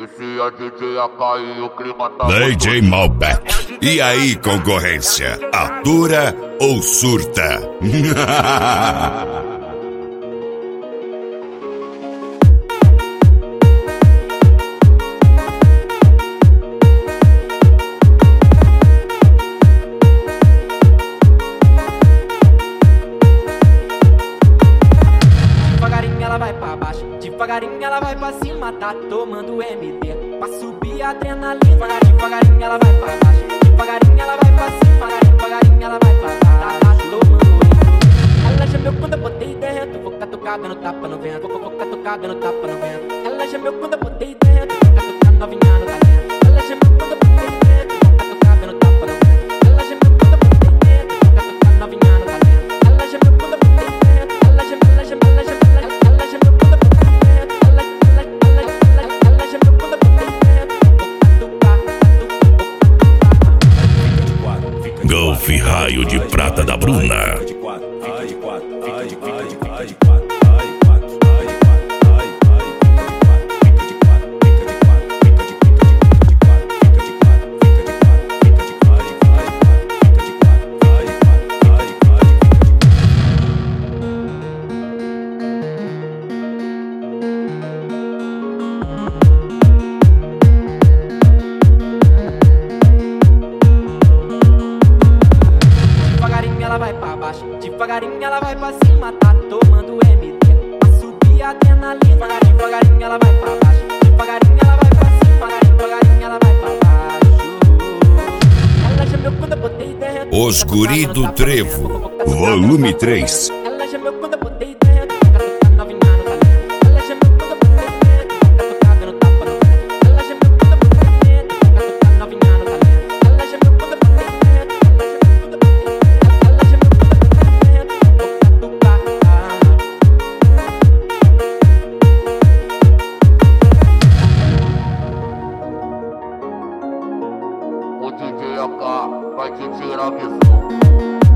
Inicia DJ AK e o clima tá DJ Malbec. E aí, concorrência? Atura ou surta? Devagarinho ela vai pra baixo, devagarinho ela vai pra cima, tá tomando MD pra subir a adrenalina. Devagarinho ela vai pra baixo, devagarinho ela vai pra cima, devagarinho ela vai pra baixo, tá tomando MD. Ela gemeu quando eu botei dentro, vou catucar dando tapa no vento, vou catucar dando tapa no vento. Ela gemeu quando eu botei dentro, vou catucar novinha no talento. Ela gemeu quando eu botei dentro, vou catucar dando tapa no vento. Ela gemeu quando eu botei dentro, vou catucar novinha no talento. Ela gemeu quando eu botei dentro, ela gemeu quando eu botei dentro. Golf Raio de Prata da Bruna. Ela vai pra baixo, devagarinho ela vai pra cima, tá tomando MD pra subir a adrenalina. Devagarinho ela vai pra baixo, devagarinho ela vai pra cima, devagarinho ela vai pra baixo. Ela gemeu quando eu botei dentro. Os Guri do Trevo, volume 3. Ela gemeu quando eu botei dentro, catucar novinha no talento. Ela gemeu quando eu botei dentro, catucar dando tapa no vento. Ela gemeu quando eu botei dentro, catucar novinha no talento. Ela gemeu quando eu botei dentro, ela gemeu quando eu botei dentro, vou catucar. O DJ AK vai te tirar a visão.